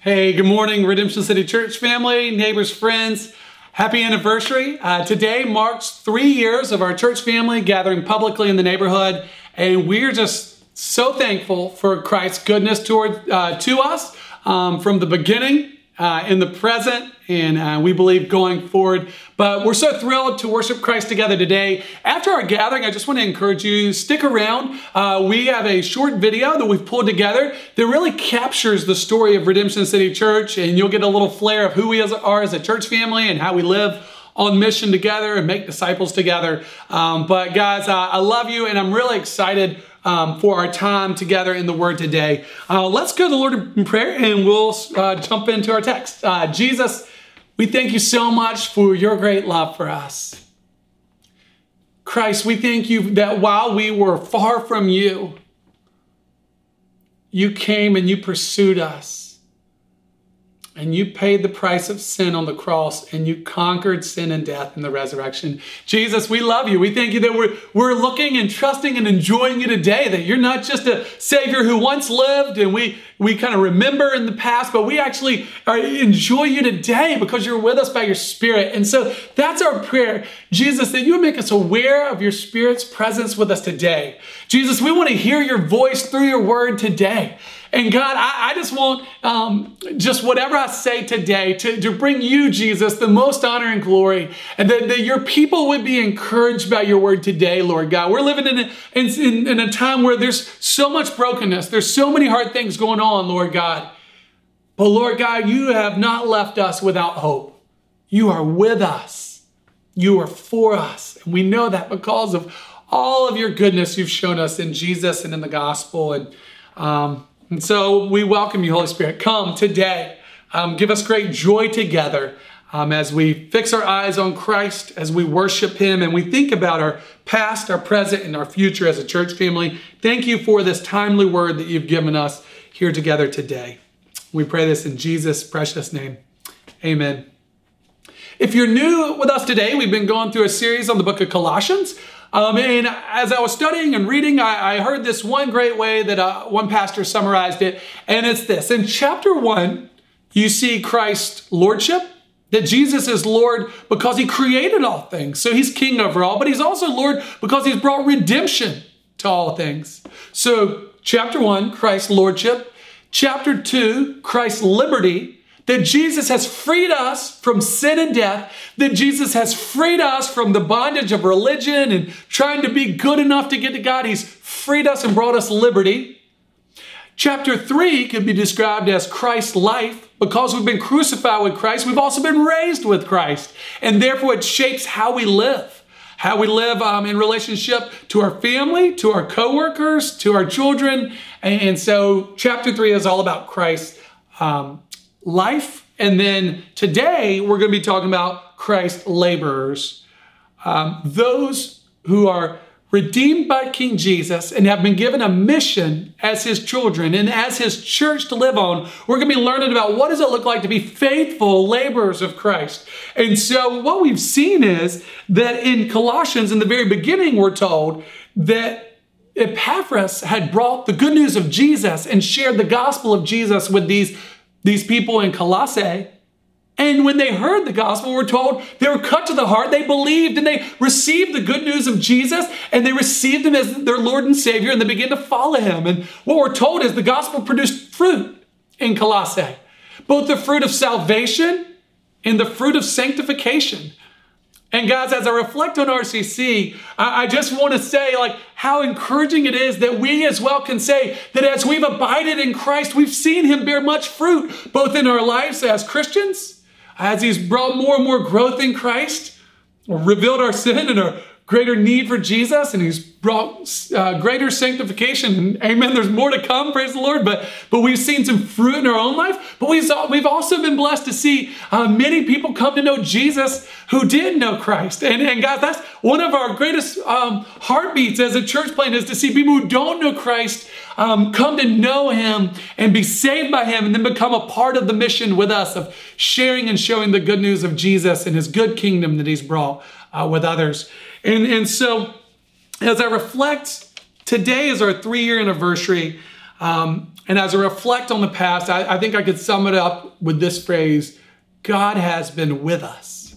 Hey, good morning, Redemption City Church family, neighbors, friends. Happy anniversary. Today marks 3 years of our church family gathering publicly in the neighborhood, and we're just so thankful for Christ's goodness to us from the beginning, in the present, and we believe going forward. But we're so thrilled to worship Christ together today. After our gathering, I just want to encourage you, stick around. We have a short video that we've pulled together that really captures the story of Redemption City Church, and you'll get a little flair of who we are as a church family and how we live on mission together and make disciples together. But guys, I love you, and I'm really excited for our time together in the Word today. Let's go to the Lord in prayer, and we'll jump into our text. Jesus, we thank you so much for your great love for us. Christ, we thank you that while we were far from you, you came and you pursued us. And you paid the price of sin on the cross, and you conquered sin and death in the resurrection. Jesus, we love you. We thank you that we're looking and trusting and enjoying you today, that you're not just a Savior who once lived and we kind of remember in the past, but we actually enjoy you today because you're with us by your Spirit. And so that's our prayer, Jesus, that you would make us aware of your Spirit's presence with us today. Jesus, we want to hear your voice through your word today. And God, I just want just whatever I say today to bring you, Jesus, the most honor and glory, and that your people would be encouraged by your word today, Lord God. We're living in a time where there's so much brokenness. There's so many hard things going on, Lord God. But Lord God, you have not left us without hope. You are with us. You are for us. And we know that because of all of your goodness you've shown us in Jesus and in the gospel. And so we welcome you, Holy Spirit. Come today. Give us great joy together as we fix our eyes on Christ, as we worship him, and we think about our past, our present, and our future as a church family. Thank you for this timely word that you've given us here together today. We pray this in Jesus' precious name. Amen. If you're new with us today, we've been going through a series on the book of Colossians. And as I was studying and reading, I heard this one great way that one pastor summarized it. And it's this. In chapter 1, you see Christ's lordship, that Jesus is Lord because he created all things. So he's king over all, but he's also Lord because he's brought redemption to all things. So chapter 1, Christ's lordship. Chapter 2, Christ's liberty. That Jesus has freed us from sin and death, that Jesus has freed us from the bondage of religion and trying to be good enough to get to God. He's freed us and brought us liberty. Chapter 3 can be described as Christ's life. Because we've been crucified with Christ, we've also been raised with Christ. And therefore it shapes how we live. How we live in relationship to our family, to our coworkers, to our children. And so chapter 3 is all about Christ's life. And then today we're going to be talking about Christ's laborers, those who are redeemed by King Jesus and have been given a mission as his children and as his church to live on. We're going to be learning about what does it look like to be faithful laborers of Christ. And so what we've seen is that in Colossians, in the very beginning, we're told that Epaphras had brought the good news of Jesus and shared the gospel of Jesus with these people in Colossae. And when they heard the gospel, we're told they were cut to the heart. They believed and they received the good news of Jesus, and they received him as their Lord and Savior, and they began to follow him. And what we're told is the gospel produced fruit in Colossae, both the fruit of salvation and the fruit of sanctification. And guys, as I reflect on RCC, I just want to say how encouraging it is that we as well can say that as we've abided in Christ, we've seen him bear much fruit, both in our lives as Christians, as he's brought more and more growth in Christ, or revealed our sin and our greater need for Jesus, and he's brought greater sanctification. And amen, there's more to come, praise the Lord. But we've seen some fruit in our own life. But we've also been blessed to see many people come to know Jesus who did know Christ. And guys, that's one of our greatest heartbeats as a church plant, is to see people who don't know Christ come to know him and be saved by him, and then become a part of the mission with us of sharing and showing the good news of Jesus and his good kingdom that he's brought with others. And so as I reflect, today is our 3-year anniversary And as I reflect on the past, I think I could sum it up with this phrase: God has been with us.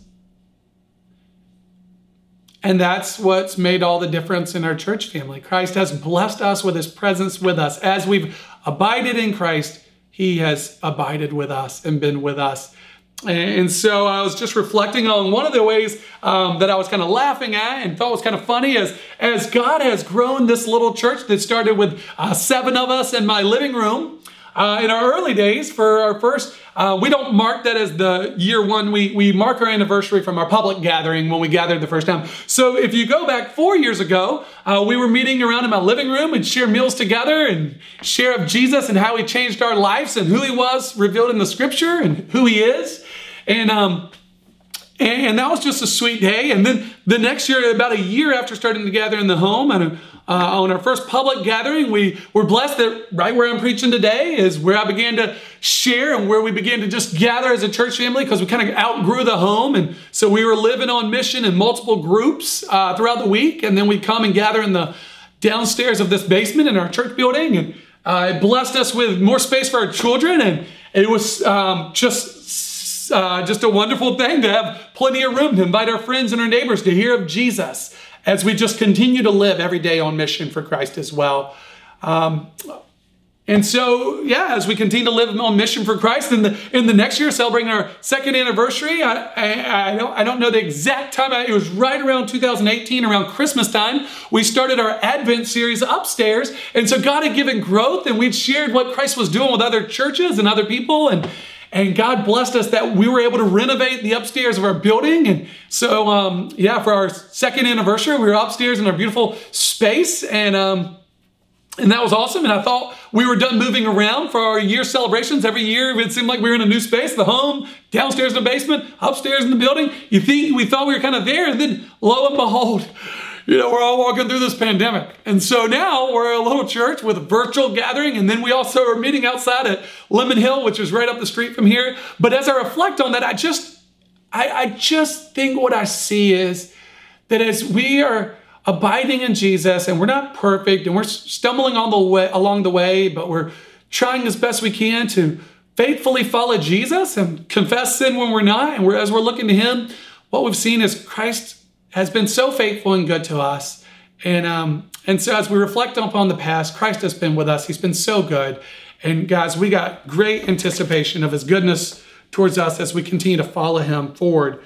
And that's what's made all the difference in our church family. Christ has blessed us with his presence with us. As we've abided in Christ, he has abided with us and been with us. And so I was just reflecting on one of the ways that I was kind of laughing at and thought was kind of funny as God has grown this little church that started with 7 of us in my living room. In our early days, for our first, we don't mark that as the year one. We mark our anniversary from our public gathering when we gathered the first time. So if you go back 4 years ago, we were meeting around in my living room and share meals together and share of Jesus and how he changed our lives and who he was revealed in the scripture and who he is. And that was just a sweet day. And then the next year, about a year after starting to gather in the home, and on our first public gathering, we were blessed that right where I'm preaching today is where I began to share and where we began to just gather as a church family, because we kind of outgrew the home. And so we were living on mission in multiple groups throughout the week. And then we'd come and gather in the downstairs of this basement in our church building. And it blessed us with more space for our children. And it was just a wonderful thing to have plenty of room to invite our friends and our neighbors to hear of Jesus as we just continue to live every day on mission for Christ as well. And so, as we continue to live on mission for Christ, in the next year, celebrating our 2nd anniversary, I don't know the exact time. It was right around 2018, around Christmas time. We started our Advent series upstairs. And so God had given growth, and we'd shared what Christ was doing with other churches and other people. And God blessed us that we were able to renovate the upstairs of our building. And so, for our 2nd anniversary, we were upstairs in our beautiful space. And that was awesome. And I thought we were done moving around for our year celebrations. Every year, it seemed like we were in a new space, the home, downstairs in the basement, upstairs in the building. We thought we were kind of there. And then lo and behold, we're all walking through this pandemic. And so now we're a little church with a virtual gathering. And then we also are meeting outside at Lemon Hill, which is right up the street from here. But as I reflect on that, I just think what I see is that as we are abiding in Jesus, and we're not perfect, and we're stumbling along the way, but we're trying as best we can to faithfully follow Jesus and confess sin when we're not. And as we're looking to him, what we've seen is Christ has been so faithful and good to us. And so as we reflect upon the past, Christ has been with us. He's been so good. And guys, we got great anticipation of his goodness towards us as we continue to follow him forward.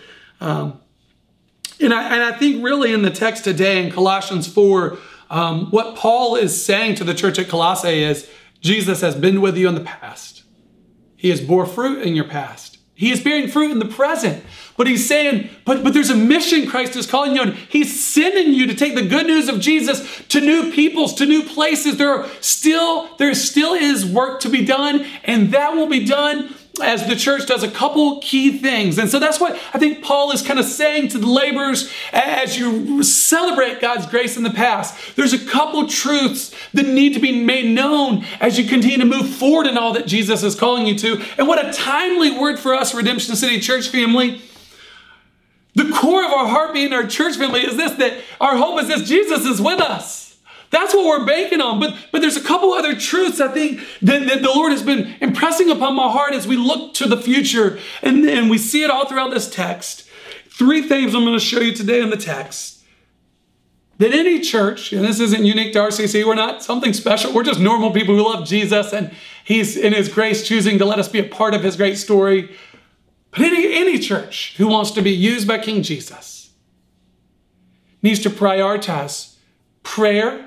And I think really in the text today in Colossians 4, what Paul is saying to the church at Colossae is, Jesus has been with you in the past. He has bore fruit in your past. He is bearing fruit in the present. But he's saying, but there's a mission Christ is calling you on. He's sending you to take the good news of Jesus to new peoples, to new places. There still is work to be done, and that will be done as the church does a couple key things. And so that's what I think Paul is kind of saying to the laborers as you celebrate God's grace in the past. There's a couple truths that need to be made known as you continue to move forward in all that Jesus is calling you to. And what a timely word for us, Redemption City Church family. The core of our heartbeat in our church family is this, that our hope is this: Jesus is with us. That's what we're banking on. But there's a couple other truths I think that the Lord has been impressing upon my heart as we look to the future. And we see it all throughout this text. 3 things I'm going to show you today in the text. That any church, and this isn't unique to RCC, we're not something special. We're just normal people who love Jesus, and he's in his grace choosing to let us be a part of his great story. But any church who wants to be used by King Jesus needs to prioritize prayer,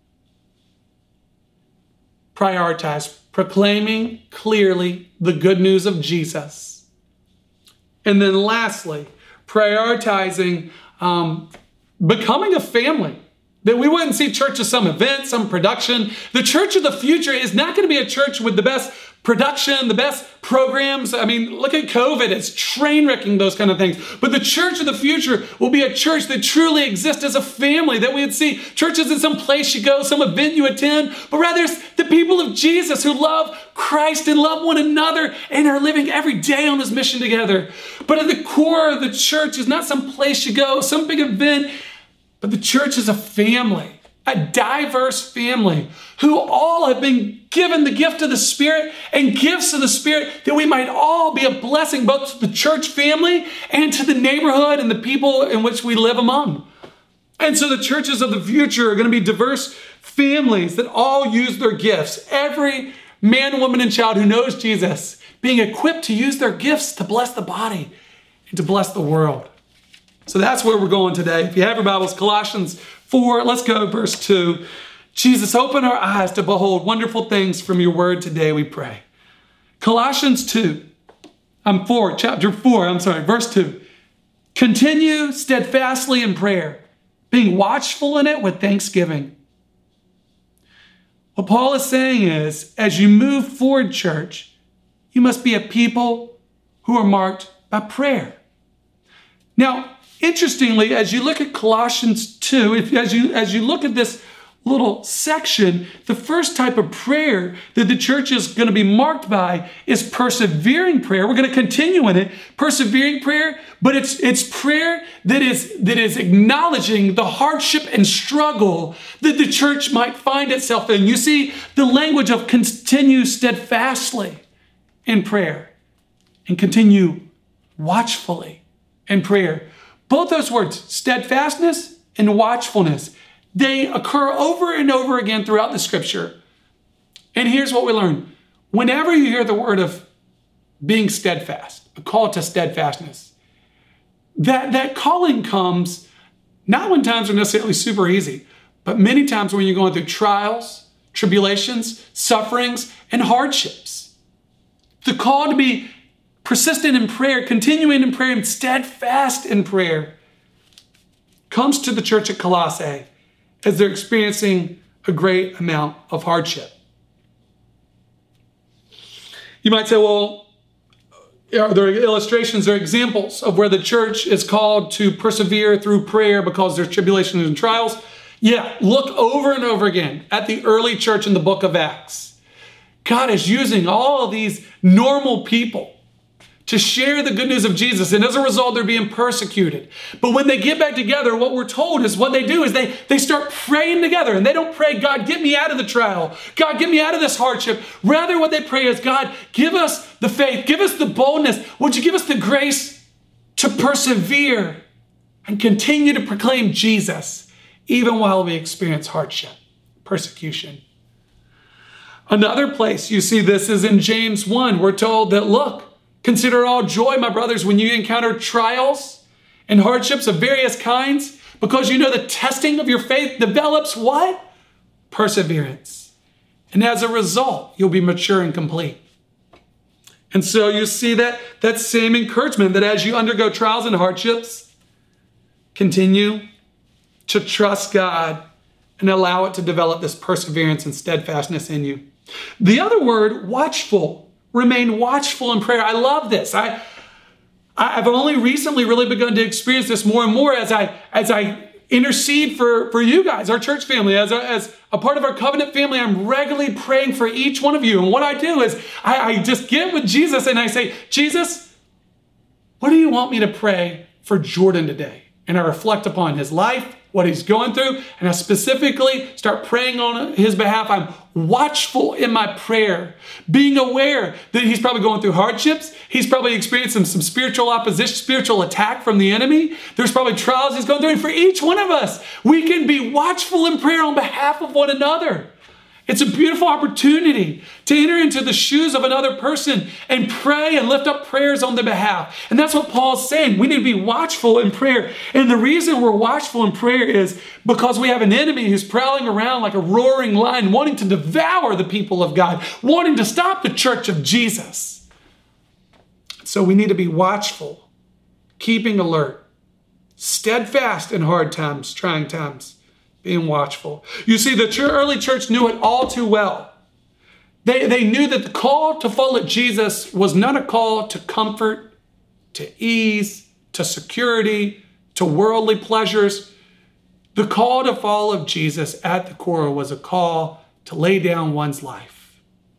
prioritize proclaiming clearly the good news of Jesus. And then lastly, prioritizing becoming a family. That we wouldn't see church as some event, some production. The church of the future is not going to be a church with the best production, the best programs. I mean, look at COVID. It's train wrecking those kind of things. But the church of the future will be a church that truly exists as a family, that we would see churches in some place you go, some event you attend, but rather it's the people of Jesus who love Christ and love one another and are living every day on his mission together. But at the core of the church is not some place you go, some big event, but the church is a family a diverse family who all have been given the gift of the Spirit and gifts of the Spirit that we might all be a blessing both to the church family and to the neighborhood and the people in which we live among. And so the churches of the future are going to be diverse families that all use their gifts. Every man, woman, and child who knows Jesus being equipped to use their gifts to bless the body and to bless the world. So that's where we're going today. If you have your Bibles, Colossians 4, let's go verse 2. Jesus, open our eyes to behold wonderful things from your word today, we pray. Colossians 2, verse 2. Continue steadfastly in prayer, being watchful in it with thanksgiving. What Paul is saying is, as you move forward, church, you must be a people who are marked by prayer. Now, interestingly, as you look at Colossians 2, as you look at this little section, the first type of prayer that the church is going to be marked by is persevering prayer. We're going to continue in it, persevering prayer, but it's prayer that is acknowledging the hardship and struggle that the church might find itself in. You see the language of continue steadfastly in prayer and continue watchfully in prayer. Both those words, steadfastness and watchfulness, they occur over and over again throughout the scripture. And here's what we learn. Whenever you hear the word of being steadfast, a call to steadfastness, that calling comes not when times are necessarily super easy, but many times when you're going through trials, tribulations, sufferings, and hardships. The call to be persistent in prayer, continuing in prayer, and steadfast in prayer comes to the church at Colossae as they're experiencing a great amount of hardship. You might say, well, are there illustrations or examples of where the church is called to persevere through prayer because there's tribulations and trials? Yeah, look over and over again at the early church in the book of Acts. God is using all of these normal people to share the good news of Jesus. And as a result, they're being persecuted. But when they get back together, what we're told is what they do is they start praying together. And they don't pray, God, get me out of the trial. God, get me out of this hardship. Rather, what they pray is, God, give us the faith. Give us the boldness. Would you give us the grace to persevere and continue to proclaim Jesus even while we experience hardship, persecution? Another place you see this is in James 1. We're told that, look, consider it all joy, my brothers, when you encounter trials and hardships of various kinds, because you know the testing of your faith develops what? Perseverance. And as a result, you'll be mature and complete. And so you see that same encouragement that as you undergo trials and hardships, continue to trust God and allow it to develop this perseverance and steadfastness in you. The other word, watchful. Remain watchful in prayer. I love this. I've only recently really begun to experience this more and more as I intercede for you guys, our church family. As a part of our covenant family, I'm regularly praying for each one of you. And what I do is I just get with Jesus and I say, Jesus, what do you want me to pray for Jordan today? And I reflect upon his life, what he's going through, and I specifically start praying on his behalf. I'm watchful in my prayer, being aware that he's probably going through hardships. He's probably experiencing some spiritual opposition, spiritual attack from the enemy. There's probably trials he's going through. And for each one of us, we can be watchful in prayer on behalf of one another. It's a beautiful opportunity to enter into the shoes of another person and pray and lift up prayers on their behalf. And that's what Paul's saying. We need to be watchful in prayer. And the reason we're watchful in prayer is because we have an enemy who's prowling around like a roaring lion, wanting to devour the people of God, wanting to stop the church of Jesus. So we need to be watchful, keeping alert, steadfast in hard times, trying times. Being watchful. You see, the early church knew it all too well. They knew that the call to follow Jesus was not a call to comfort, to ease, to security, to worldly pleasures. The call to follow Jesus at the core was a call to lay down one's life.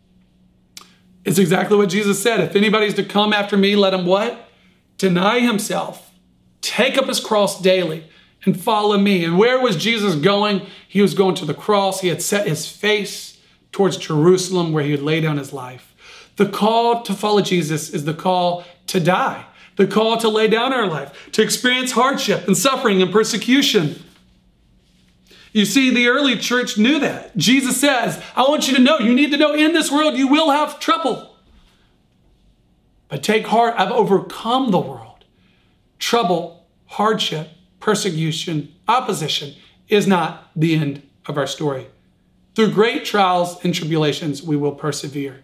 It's exactly what Jesus said. If anybody's to come after me, let him what? Deny himself, take up his cross daily, and follow me. And where was Jesus going? He was going to the cross. He had set his face towards Jerusalem where he would lay down his life. The call to follow Jesus is the call to die, the call to lay down our life, to experience hardship and suffering and persecution. You see, the early church knew that. Jesus says, I want you to know, you need to know in this world you will have trouble. But take heart, I've overcome the world. Trouble, hardship, persecution, opposition is not the end of our story. Through great trials and tribulations, we will persevere.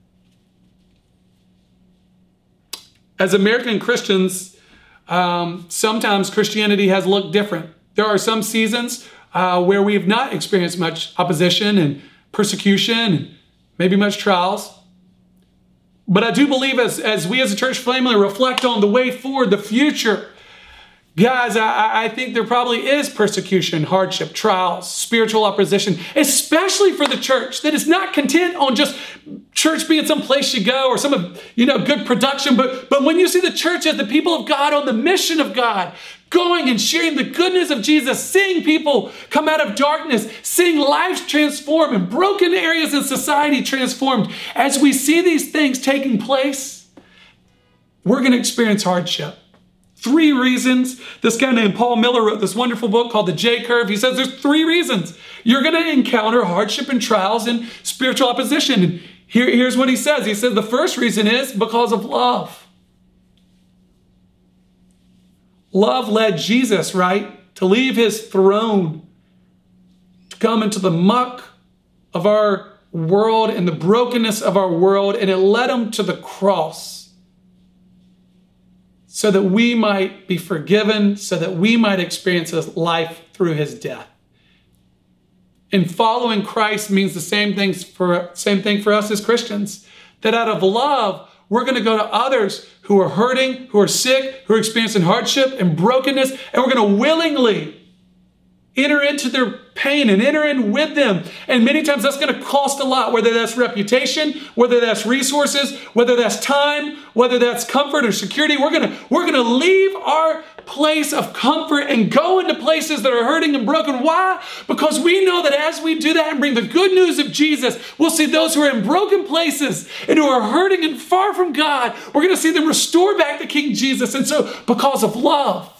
As American Christians, sometimes Christianity has looked different. There are some seasons where we have not experienced much opposition and persecution and maybe much trials. But I do believe as we as a church family reflect on the way forward, the future, guys, I think there probably is persecution, hardship, trials, spiritual opposition, especially for the church that is not content on just church being some place you go or some good production. But when you see the church as the people of God on the mission of God, going and sharing the goodness of Jesus, seeing people come out of darkness, seeing lives transformed and broken areas in society transformed. As we see these things taking place, we're going to experience hardship. 3 reasons. This guy named Paul Miller wrote this wonderful book called The J Curve. He says there's 3 reasons you're going to encounter hardship and trials and spiritual opposition. And here's what he says. He says the first reason is because of love. Love led Jesus, right, to leave his throne, to come into the muck of our world and the brokenness of our world, and it led him to the cross so that we might be forgiven, so that we might experience his life through his death. And following Christ means the same thing for us as Christians, that out of love, we're going to go to others who are hurting, who are sick, who are experiencing hardship and brokenness, and we're going to willingly enter into their pain and enter in with them. And many times that's going to cost a lot, whether that's reputation, whether that's resources, whether that's time, whether that's comfort or security. We're going to leave our place of comfort and go into places that are hurting and broken. Why? Because we know that as we do that and bring the good news of Jesus, we'll see those who are in broken places and who are hurting and far from God. We're going to see them restore back to King Jesus. And so because of love,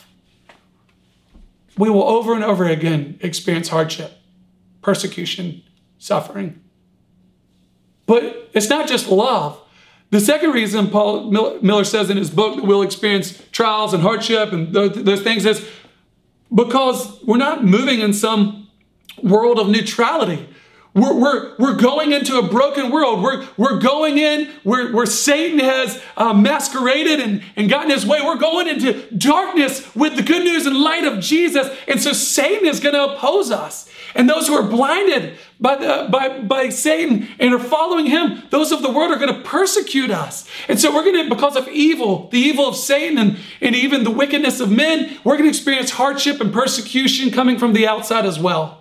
we will over and over again experience hardship, persecution, suffering. But it's not just love. The second reason Paul Miller says in his book that we'll experience trials and hardship and those things is because we're not moving in some world of neutrality. We're going into a broken world. We're going in where Satan has masqueraded and gotten his way. We're going into darkness with the good news and light of Jesus. And so Satan is going to oppose us. And those who are blinded by Satan and are following him, those of the world are going to persecute us. And so we're going to, because of evil, the evil of Satan and even the wickedness of men, we're going to experience hardship and persecution coming from the outside as well.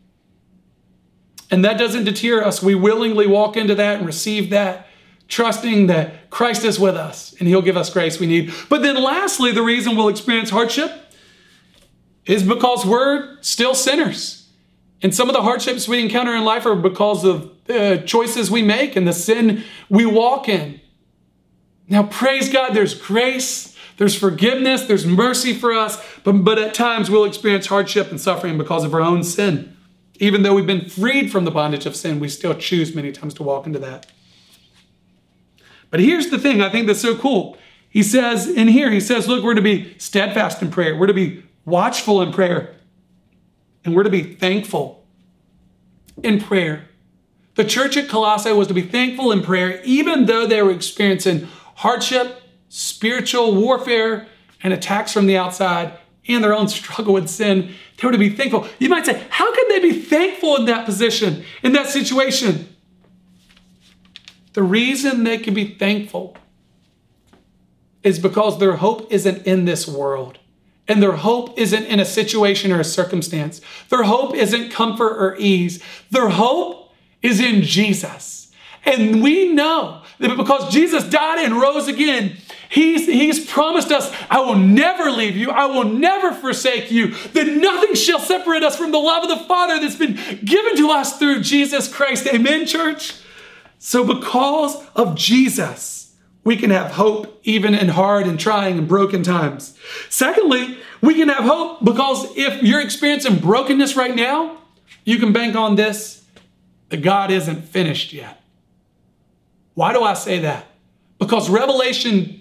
And that doesn't deter us. We willingly walk into that and receive that, trusting that Christ is with us and he'll give us grace we need. But then lastly, the reason we'll experience hardship is because we're still sinners. And some of the hardships we encounter in life are because of choices we make and the sin we walk in. Now, praise God, there's grace, there's forgiveness, there's mercy for us, but at times we'll experience hardship and suffering because of our own sin. Even though we've been freed from the bondage of sin, we still choose many times to walk into that. But here's the thing I think that's so cool. He says, look, we're to be steadfast in prayer. We're to be watchful in prayer. And we're to be thankful in prayer. The church at Colossae was to be thankful in prayer, even though they were experiencing hardship, spiritual warfare, and attacks from the outside, and their own struggle with sin. They were to be thankful. You might say, how can they be thankful in that position, in that situation? The reason they can be thankful is because their hope isn't in this world. And their hope isn't in a situation or a circumstance. Their hope isn't comfort or ease. Their hope is in Jesus. And we know that because Jesus died and rose again, He's promised us, I will never leave you. I will never forsake you. That nothing shall separate us from the love of the Father that's been given to us through Jesus Christ. Amen, church? So because of Jesus, we can have hope even in hard and trying and broken times. Secondly, we can have hope because if you're experiencing brokenness right now, you can bank on this, that God isn't finished yet. Why do I say that? Because Revelation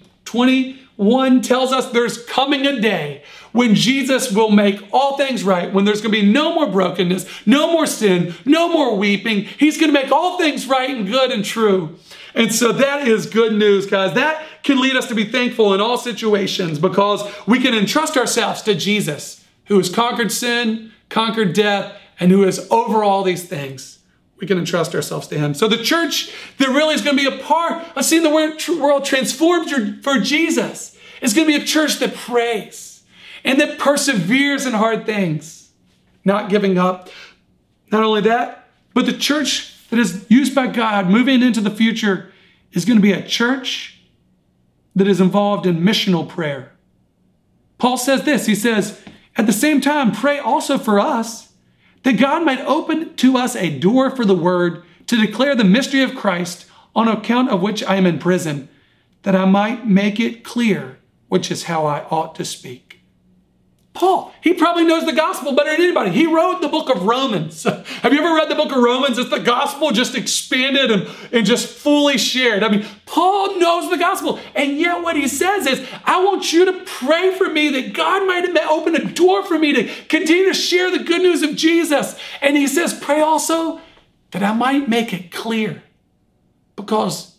21 tells us there's coming a day when Jesus will make all things right, when there's going to be no more brokenness, no more sin, no more weeping. He's going to make all things right and good and true. And so that is good news, guys. That can lead us to be thankful in all situations because we can entrust ourselves to Jesus, who has conquered sin, conquered death, and who is over all these things. We can entrust ourselves to him. So the church that really is going to be a part of seeing the world transformed for Jesus is going to be a church that prays and that perseveres in hard things, not giving up. Not only that, but the church that is used by God moving into the future is going to be a church that is involved in missional prayer. Paul says this, he says, at the same time, pray also for us, that God might open to us a door for the word to declare the mystery of Christ, on account of which I am in prison, that I might make it clear, which is how I ought to speak. Paul, he probably knows the gospel better than anybody. He wrote the book of Romans. Have you ever read the book of Romans? It's the gospel just expanded and just fully shared. I mean, Paul knows the gospel. And yet what he says is, I want you to pray for me that God might open a door for me to continue to share the good news of Jesus. And he says, pray also that I might make it clear. Because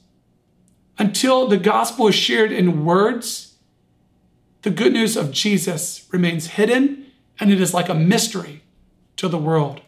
until the gospel is shared in words, the good news of Jesus remains hidden, and it is like a mystery to the world.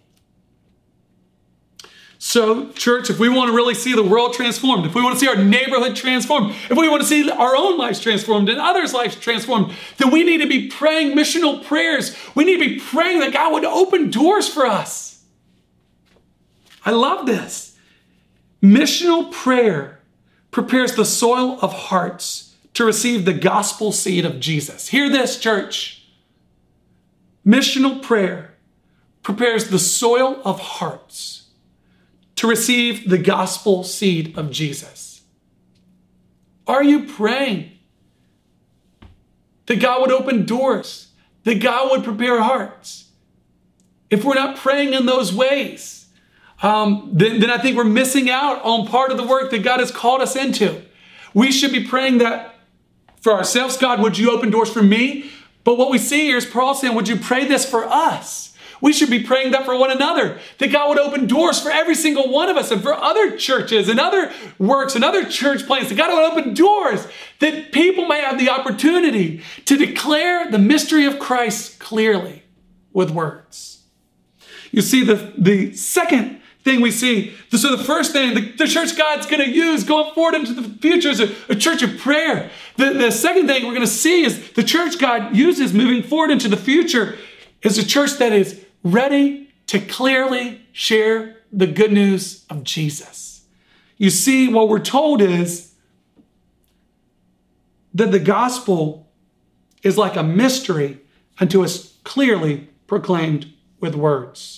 So, church, if we want to really see the world transformed, if we want to see our neighborhood transformed, if we want to see our own lives transformed and others' lives transformed, then we need to be praying missional prayers. We need to be praying that God would open doors for us. I love this. Missional prayer prepares the soil of hearts to receive the gospel seed of Jesus. Hear this, church. Missional prayer prepares the soil of hearts to receive the gospel seed of Jesus. Are you praying that God would open doors, that God would prepare hearts? If we're not praying in those ways, then I think we're missing out on part of the work that God has called us into. We should be praying that for ourselves. God, would you open doors for me? But what we see here is Paul saying, would you pray this for us? We should be praying that for one another, that God would open doors for every single one of us and for other churches and other works and other church plans, that God would open doors that people may have the opportunity to declare the mystery of Christ clearly with words. You see, the second thing we see, so the first thing, the church God's going to use going forward into the future is a church of prayer. The second thing we're going to see is the church God uses moving forward into the future is a church that is ready to clearly share the good news of Jesus. You see, what we're told is that the gospel is like a mystery until it's clearly proclaimed with words.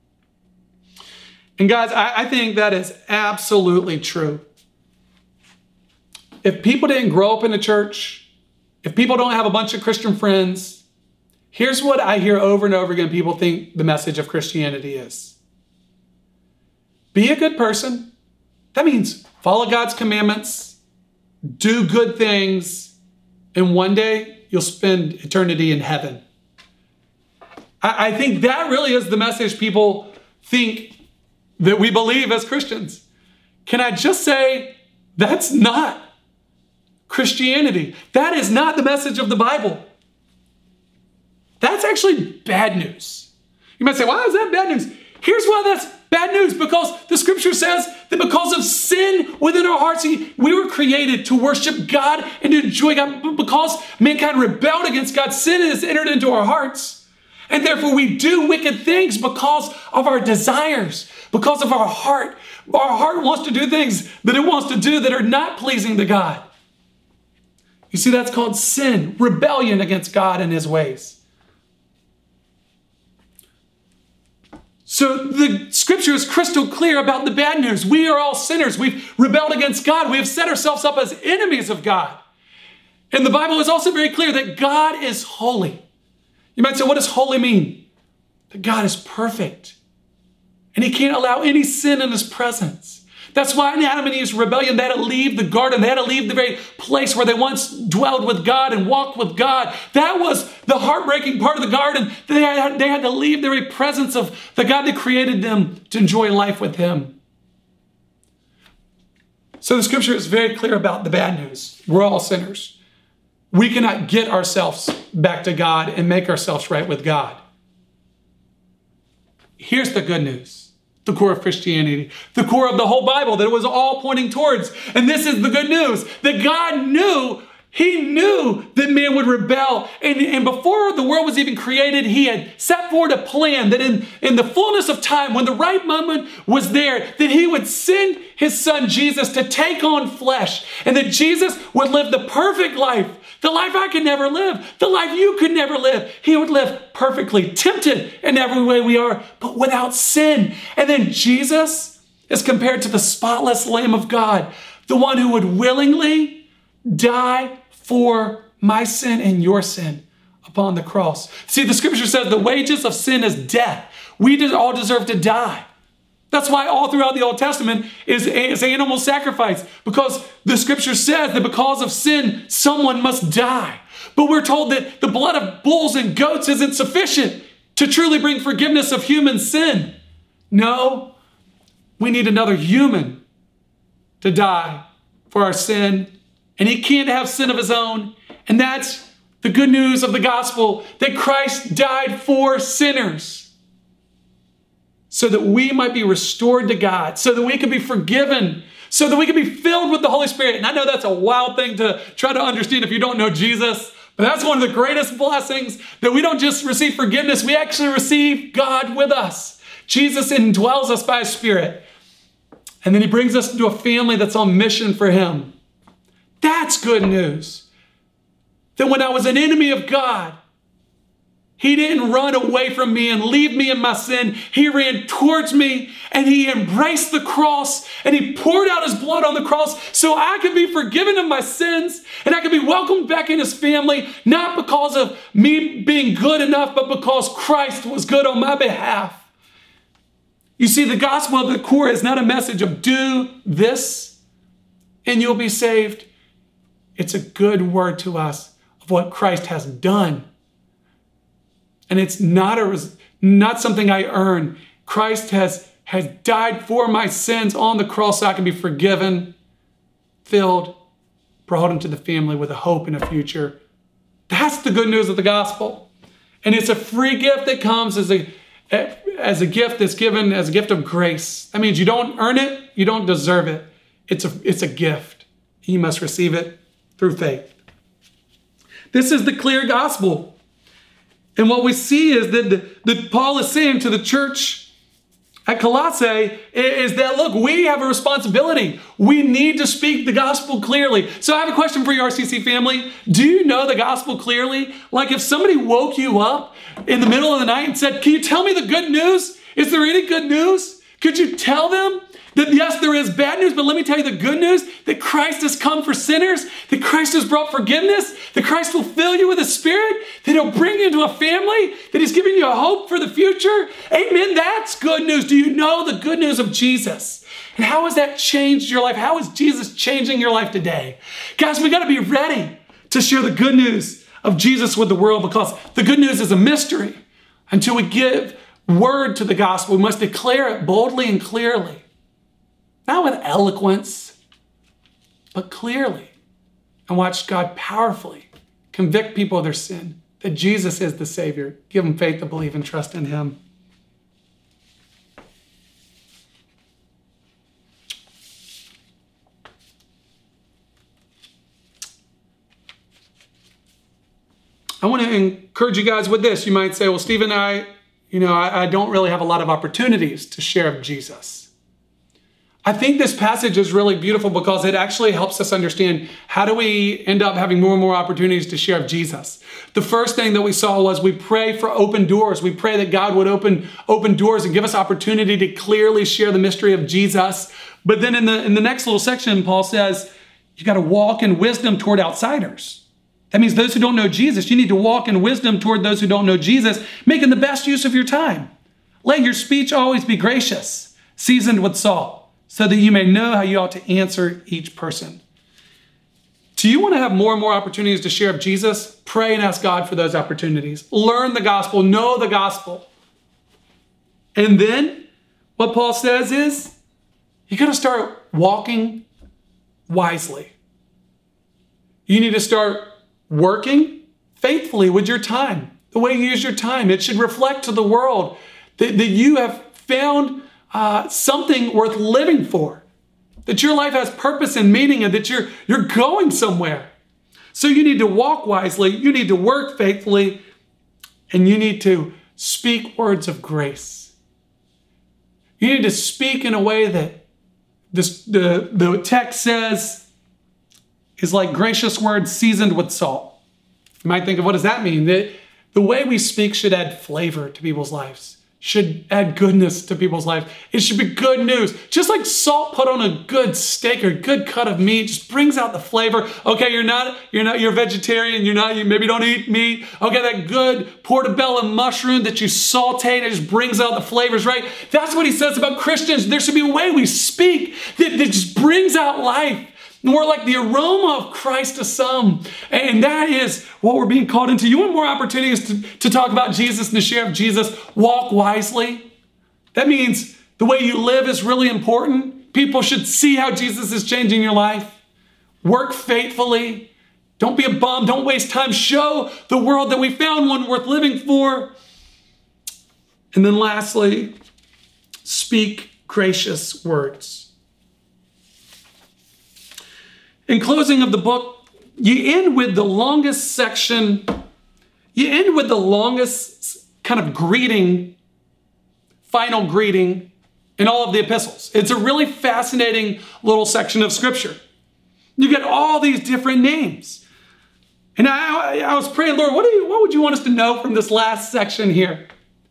And guys, I think that is absolutely true. If people didn't grow up in the church, if people don't have a bunch of Christian friends, here's what I hear over and over again people think the message of Christianity is. Be a good person. That means follow God's commandments, do good things, and one day you'll spend eternity in heaven. I think that really is the message people think that we believe as Christians. Can I just say, that's not Christianity. That is not the message of the Bible. That's actually bad news. You might say, why is that bad news? Here's why that's bad news. Because the scripture says that because of sin within our hearts, we were created to worship God and to enjoy God. But because mankind rebelled against God, sin has entered into our hearts. And therefore we do wicked things because of our desires, because of our heart. Our heart wants to do things that it wants to do that are not pleasing to God. You see, that's called sin, rebellion against God and his ways. So the scripture is crystal clear about the bad news. We are all sinners. We've rebelled against God. We have set ourselves up as enemies of God. And the Bible is also very clear that God is holy. You might say, what does holy mean? That God is perfect. And he can't allow any sin in his presence. That's why in Adam and Eve's rebellion, they had to leave the garden. They had to leave the very place where they once dwelled with God and walked with God. That was the heartbreaking part of the garden. They had to leave the very presence of the God that created them to enjoy life with him. So the scripture is very clear about the bad news. We're all sinners. We cannot get ourselves back to God and make ourselves right with God. Here's the good news. The core of Christianity, the core of the whole Bible that it was all pointing towards. And this is the good news, that God knew, he knew that man would rebel. And before the world was even created, he had set forward a plan that in the fullness of time, when the right moment was there, that he would send his son Jesus to take on flesh, and that Jesus would live the perfect life, the life I could never live, the life you could never live. He would live perfectly, tempted in every way we are, but without sin. And then Jesus is compared to the spotless Lamb of God, the one who would willingly die for my sin and your sin upon the cross. See, the scripture says the wages of sin is death. We all deserve to die. That's why all throughout the Old Testament is animal sacrifice, because the scripture says that because of sin, someone must die. But we're told that the blood of bulls and goats isn't sufficient to truly bring forgiveness of human sin. No, we need another human to die for our sin, and he can't have sin of his own. And that's the good news of the gospel, that Christ died for sinners, so that we might be restored to God, so that we can be forgiven, so that we can be filled with the Holy Spirit. And I know that's a wild thing to try to understand if you don't know Jesus, but that's one of the greatest blessings, that we don't just receive forgiveness, we actually receive God with us. Jesus indwells us by his Spirit, and then he brings us into a family that's on mission for him. That's good news. That when I was an enemy of God, he didn't run away from me and leave me in my sin. He ran towards me and he embraced the cross and he poured out his blood on the cross so I could be forgiven of my sins and I could be welcomed back in his family, not because of me being good enough, but because Christ was good on my behalf. You see, the gospel of the core is not a message of do this and you'll be saved. It's a good word to us of what Christ has done. And it's not something I earn. Christ has died for my sins on the cross so I can be forgiven, filled, brought into the family with a hope and a future. That's the good news of the gospel. And it's a free gift that comes as a gift that's given as a gift of grace. That means you don't earn it, you don't deserve it. It's a gift. You must receive it through faith. This is the clear gospel. And what we see is that Paul is saying to the church at Colossae is that, look, we have a responsibility. We need to speak the gospel clearly. So I have a question for you, RCC family. Do you know the gospel clearly? Like if somebody woke you up in the middle of the night and said, can you tell me the good news? Is there any good news? Could you tell them that yes, there is bad news, but let me tell you the good news, that Christ has come for sinners, that Christ has brought forgiveness, that Christ will fill you with his Spirit, that he'll bring you into a family, that he's giving you a hope for the future. Amen. That's good news. Do you know the good news of Jesus? And how has that changed your life? How is Jesus changing your life today? Guys, we got to be ready to share the good news of Jesus with the world, because the good news is a mystery. Until we give word to the gospel, we must declare it boldly and clearly. Not with eloquence, but clearly. And watch God powerfully convict people of their sin, that Jesus is the Savior. Give them faith to believe and trust in him. I want to encourage you guys with this. You might say, well, Stephen, I don't really have a lot of opportunities to share of Jesus. I think this passage is really beautiful because it actually helps us understand how do we end up having more and more opportunities to share of Jesus. The first thing that we saw was we pray for open doors. We pray that God would open doors and give us opportunity to clearly share the mystery of Jesus. But then in the next little section, Paul says, you got to walk in wisdom toward outsiders. That means those who don't know Jesus, you need to walk in wisdom toward those who don't know Jesus, making the best use of your time. Let your speech always be gracious, seasoned with salt, so that you may know how you ought to answer each person. Do you want to have more and more opportunities to share of Jesus? Pray and ask God for those opportunities. Learn the gospel, know the gospel. And then what Paul says is, you got to start walking wisely. You need to start working faithfully with your time. The way you use your time, it should reflect to the world that you have found something worth living for, that your life has purpose and meaning, and that you're going somewhere. So you need to walk wisely, you need to work faithfully, and you need to speak words of grace. You need to speak in a way that the text says is like gracious words seasoned with salt. You might think of, what does that mean? That the way we speak should add flavor to people's lives, should add goodness to people's life. It should be good news. Just like salt put on a good steak or a good cut of meat just brings out the flavor. Okay, you're vegetarian, you maybe don't eat meat. Okay, that good portobello mushroom that you sauteed, it just brings out the flavors, right? That's what he says about Christians. There should be a way we speak that just brings out life. We're like the aroma of Christ to some. And that is what we're being called into. You want more opportunities to talk about Jesus and to share of Jesus? Walk wisely. That means the way you live is really important. People should see how Jesus is changing your life. Work faithfully. Don't be a bum. Don't waste time. Show the world that we found one worth living for. And then lastly, speak gracious words. In closing of the book, you end with the longest section. You end with the longest kind of greeting, final greeting in all of the epistles. It's a really fascinating little section of scripture. You get all these different names. And I was praying, Lord, what would you want us to know from this last section here?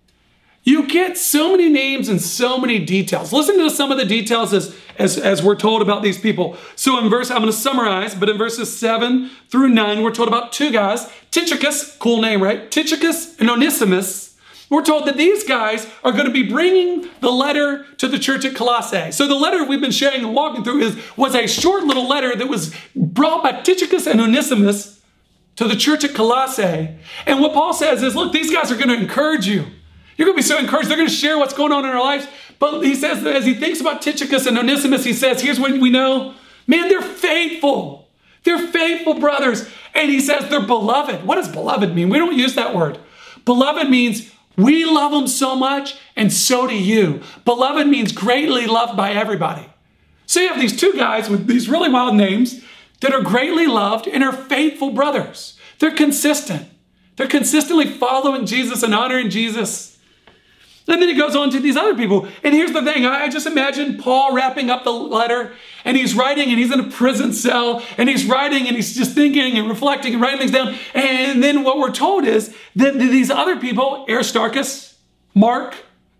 You get so many names and so many details. Listen to some of the details as we're told about these people. So I'm going to summarize, but in verses 7 through 9, we're told about two guys, Tychicus, cool name, right? Tychicus and Onesimus. We're told that these guys are going to be bringing the letter to the church at Colossae. So the letter we've been sharing and walking through was a short little letter that was brought by Tychicus and Onesimus to the church at Colossae. And what Paul says is, look, these guys are going to encourage you. You're going to be so encouraged. They're going to share what's going on in our lives. But he says that as he thinks about Tychicus and Onesimus, he says, here's what we know. Man, they're faithful. They're faithful brothers. And he says they're beloved. What does beloved mean? We don't use that word. Beloved means we love them so much, and so do you. Beloved means greatly loved by everybody. So you have these two guys with these really wild names that are greatly loved and are faithful brothers. They're consistent. They're consistently following Jesus and honoring Jesus. And then he goes on to these other people. And here's the thing. I just imagine Paul wrapping up the letter, and he's writing, and he's in a prison cell, and he's writing, and he's just thinking and reflecting and writing things down. And then what we're told is that these other people, Aristarchus, Mark,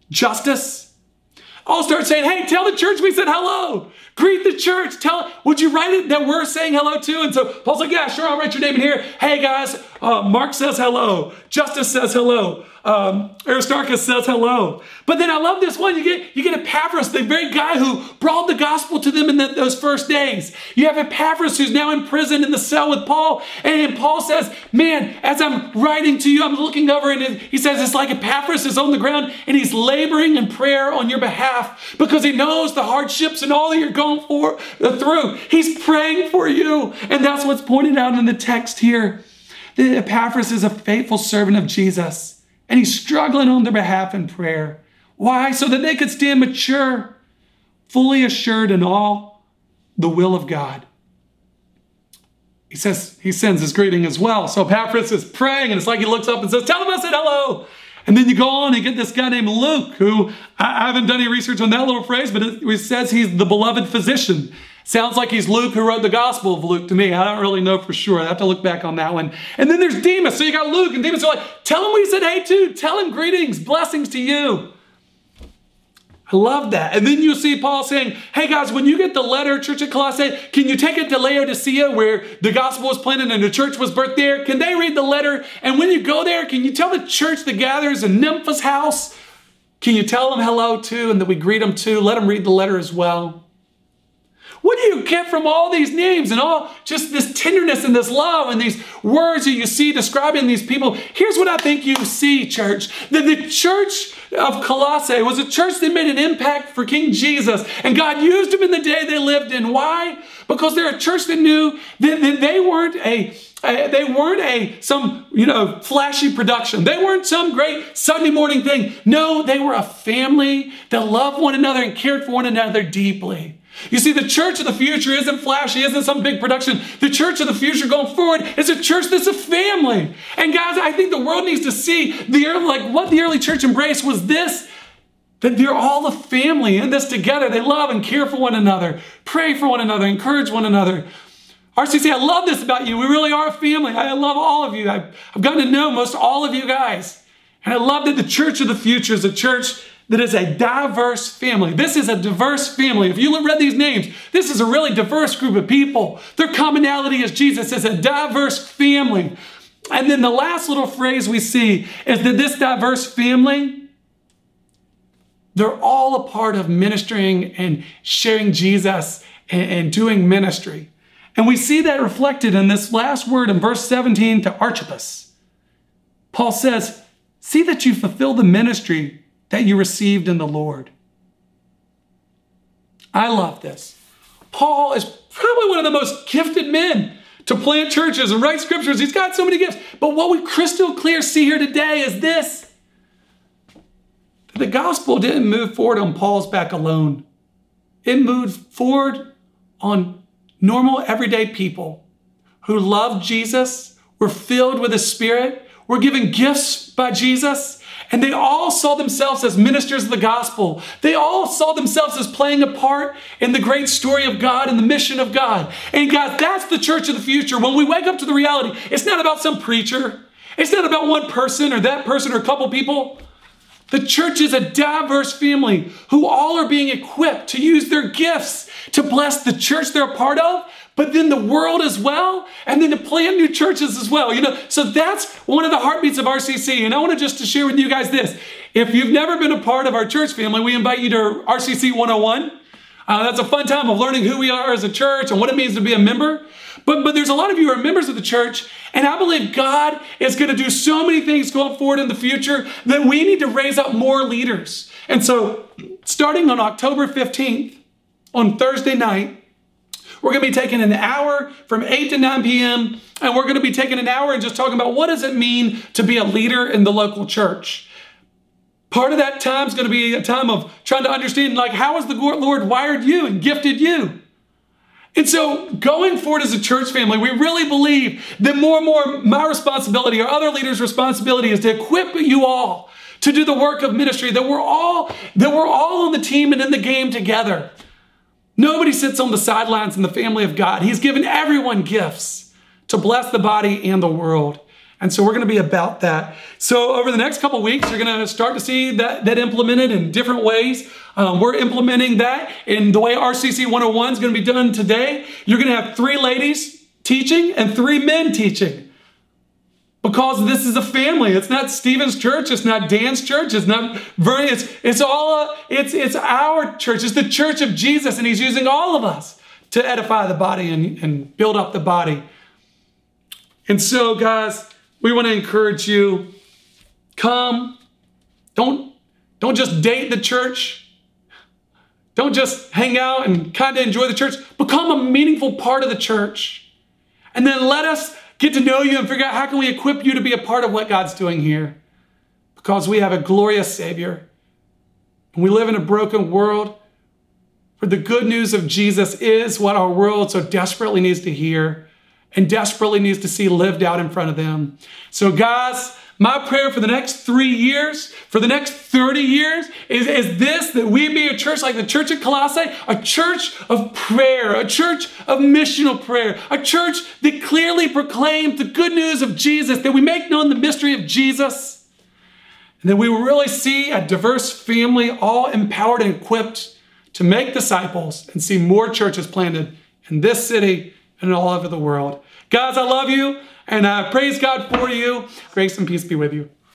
Justus, all start saying, hey, tell the church we said hello. Greet the church. Would you write it that we're saying hello to? And so Paul's like, yeah, sure, I'll write your name in here. Hey, guys, Mark says hello. Justus says hello. Aristarchus says hello. But then I love this one. You get Epaphras, the very guy who brought the gospel to them in those first days. You have Epaphras, who's now in prison in the cell with Paul. And Paul says, man, as I'm writing to you, I'm looking over, and he says it's like Epaphras is on the ground, and he's laboring in prayer on your behalf because he knows the hardships and all that you're going through. He's praying for you. And that's what's pointed out in the text here. That Epaphras is a faithful servant of Jesus. And he's struggling on their behalf in prayer. Why? So that they could stand mature, fully assured in all the will of God. He says he sends his greeting as well. So Epaphras is praying, and it's like he looks up and says, tell them I said hello. And then you go on and get this guy named Luke, who I haven't done any research on that little phrase, but it says he's the beloved physician. Sounds like he's Luke who wrote the Gospel of Luke to me. I don't really know for sure. I have to look back on that one. And then there's Demas. So you got Luke, and Demas are like, tell him we said hey to. Tell him greetings, blessings to you. I love that. And then you see Paul saying, hey guys, when you get the letter, Church at Colossae, can you take it to Laodicea where the gospel was planted and the church was birthed there? Can they read the letter? And when you go there, can you tell the church that gathers in Nympha's house, can you tell them hello too and that we greet them too? Let them read the letter as well. What do you get from all these names and all just this tenderness and this love and these words that you see describing these people? Here's what I think you see, church. That the church of Colossae was a church that made an impact for King Jesus. And God used them in the day they lived in. Why? Because they're a church that knew that they weren't some flashy production. They weren't some great Sunday morning thing. No, they were a family that loved one another and cared for one another deeply. You see, the church of the future isn't flashy, isn't some big production. The church of the future going forward is a church that's a family. And guys, I think the world needs to see what the early church embraced was this, that they're all a family in this together. They love and care for one another, pray for one another, encourage one another. RCC, I love this about you. We really are a family. I love all of you. I've gotten to know most all of you guys. And I love that the church of the future is a church that is a diverse family. This is a diverse family. If you read these names, this is a really diverse group of people. Their commonality is Jesus is a diverse family. And then the last little phrase we see is that this diverse family, they're all a part of ministering and sharing Jesus and doing ministry. And we see that reflected in this last word in verse 17 to Archippus. Paul says, see that you fulfill the ministry that you received in the Lord. I love this. Paul is probably one of the most gifted men to plant churches and write scriptures. He's got so many gifts. But what we crystal clear see here today is this. The gospel didn't move forward on Paul's back alone. It moved forward on normal, everyday people who loved Jesus, were filled with the Spirit, were given gifts by Jesus, and they all saw themselves as ministers of the gospel. They all saw themselves as playing a part in the great story of God and the mission of God. And guys, that's the church of the future. When we wake up to the reality, it's not about some preacher. It's not about one person or that person or a couple people. The church is a diverse family who all are being equipped to use their gifts to bless the church they're a part of, but then the world as well, and then to plant new churches as well. So that's one of the heartbeats of RCC. And I want to share with you guys this. If you've never been a part of our church family, we invite you to RCC 101. That's a fun time of learning who we are as a church and what it means to be a member. But there's a lot of you who are members of the church, and I believe God is going to do so many things going forward in the future that we need to raise up more leaders. And so starting on October 15th, on Thursday night, we're going to be taking an hour from 8 to 9 p.m. And we're going to be taking an hour and just talking about what does it mean to be a leader in the local church. Part of that time is going to be a time of trying to understand, how has the Lord wired you and gifted you? And so going forward as a church family, we really believe that more and more my responsibility or other leaders' responsibility is to equip you all to do the work of ministry, that we're all on the team and in the game together. Nobody sits on the sidelines in the family of God. He's given everyone gifts to bless the body and the world. And so we're going to be about that. So over the next couple of weeks, you're going to start to see that implemented in different ways. We're implementing that in the way RCC 101 is going to be done today. You're going to have 3 ladies teaching and 3 men teaching. Because this is a family. It's not Stephen's church. It's not Dan's church. It's not Vernie. It's our church. It's the church of Jesus. And he's using all of us to edify the body and build up the body. And so, guys, we want to encourage you. Come. Don't just date the church. Don't just hang out and kind of enjoy the church. Become a meaningful part of the church. And then let us get to know you and figure out how can we equip you to be a part of what God's doing here. Because we have a glorious Savior. And we live in a broken world where the good news of Jesus is what our world so desperately needs to hear. and desperately needs to see lived out in front of them. So guys, my prayer for the next 3 years, for the next 30 years, is this, that we be a church like the church at Colossae, a church of prayer, a church of missional prayer, a church that clearly proclaims the good news of Jesus, that we make known the mystery of Jesus, and that we will really see a diverse family, all empowered and equipped to make disciples and see more churches planted in this city and all over the world. Guys, I love you. And praise God for you. Grace and peace be with you.